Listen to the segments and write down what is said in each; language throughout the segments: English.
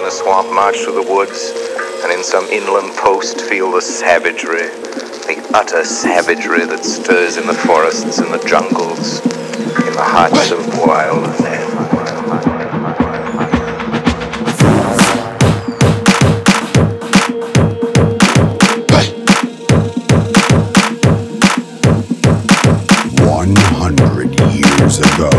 a swamp, march through the woods, and in some inland post feel the savagery, the utter savagery that stirs in the forests and the jungles, in the hearts of wild men. 100 years ago.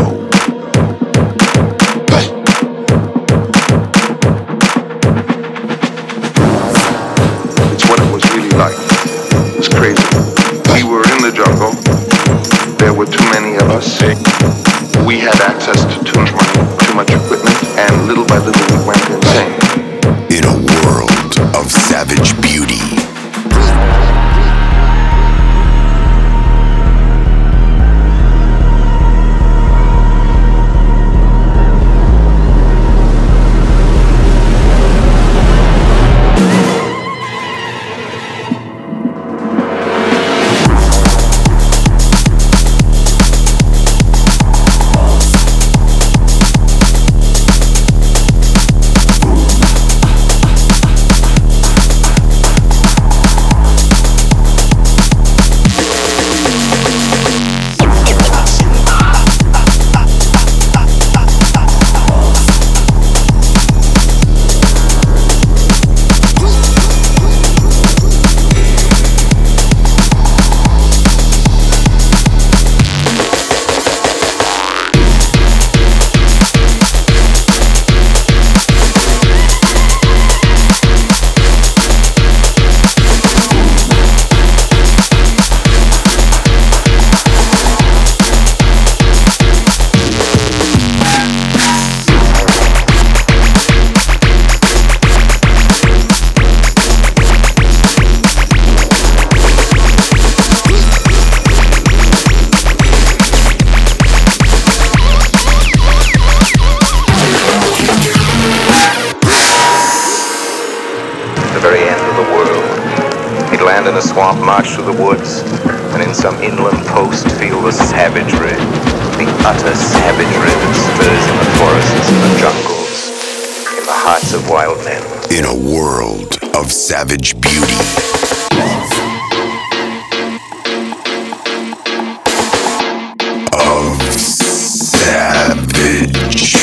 It's what it was really like. It was crazy. We were in the jungle. There were too many of us. We had access to too much money, too much equipment, and little by little we went insane. In a world of savage beauty. In a swamp, march through the woods, and in some inland post feel the savagery, the utter savagery that stirs in the forests and the jungles, in the hearts of wild men. In a world of savage beauty. Of savage beauty.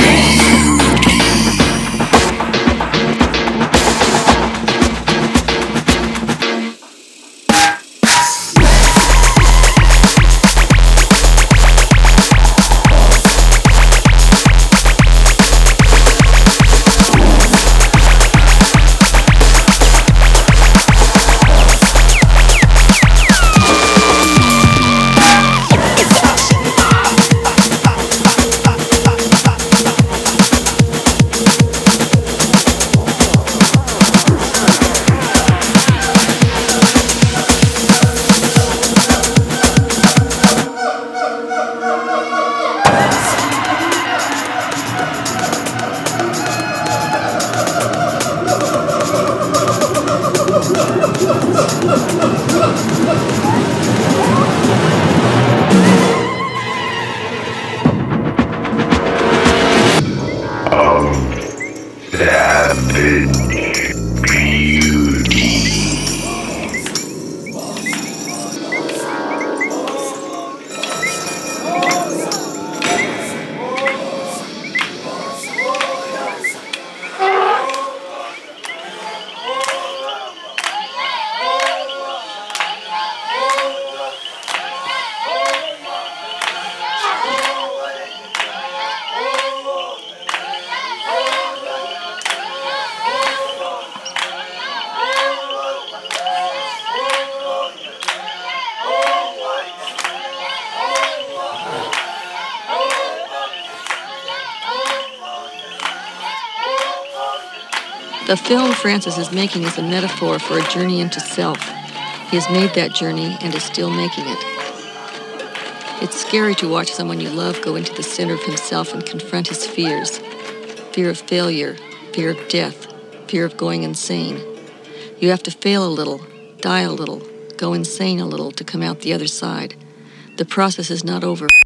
The film Francis is making is a metaphor for a journey into self. He has made that journey and is still making it. It's scary to watch someone you love go into the center of himself and confront his fears. Fear of failure, fear of death, fear of going insane. You have to fail a little, die a little, go insane a little to come out the other side. The process is not over.